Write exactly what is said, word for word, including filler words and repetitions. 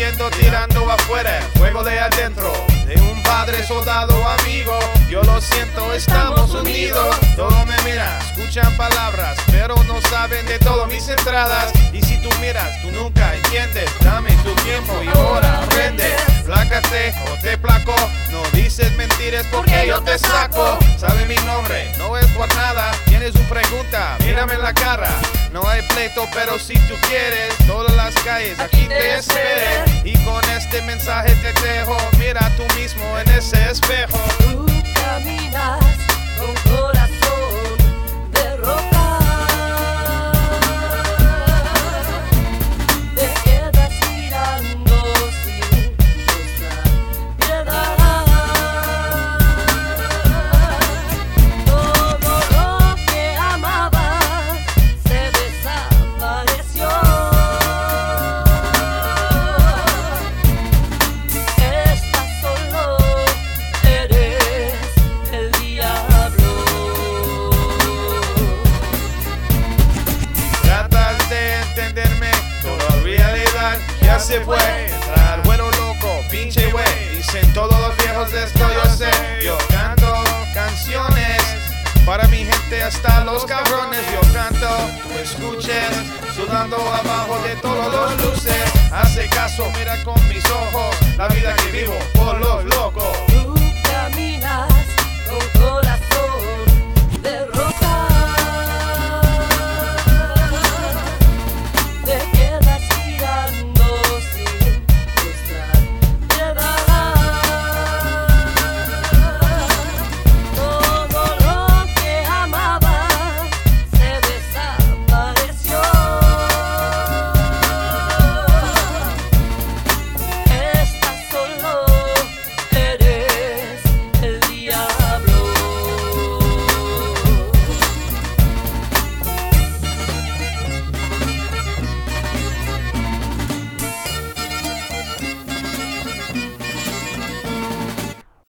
sintiendo tirando afuera, fuego de adentro, de un padre soldado amigo. Yo lo siento, estamos unidos. Todo me mira, escuchan palabras, pero no saben de todas mis entradas. Y si tú miras, tú nunca entiendes. Dame tu tiempo y ahora aprende. Plácate o te placo, no dices mentiras porque yo te saco. Sabe mi nombre, no es por nada. Tienes una pregunta, mírame en la cara. No hay pleito, pero si tú quieres, todas las calles aquí te esperen. Y con este mensaje te dejo, mira tú mismo en ese espejo. Tú caminas con corazón de roca, te quedas mirando sin mostrar piedad. Todo lo que amabas se desapareció. Estás solo, eres el diablo. Tratas de entenderme, toda realidad ya se fue. Entrar bueno loco, pinche güey. Dicen todos los viejos de esto, yo sé. Yo canto canciones para mi gente hasta los cabrones. Yo canto, tú escuches, sudando abajo de todos los luces. Hace caso, mira con mis ojos, la vida que vivo por los locos.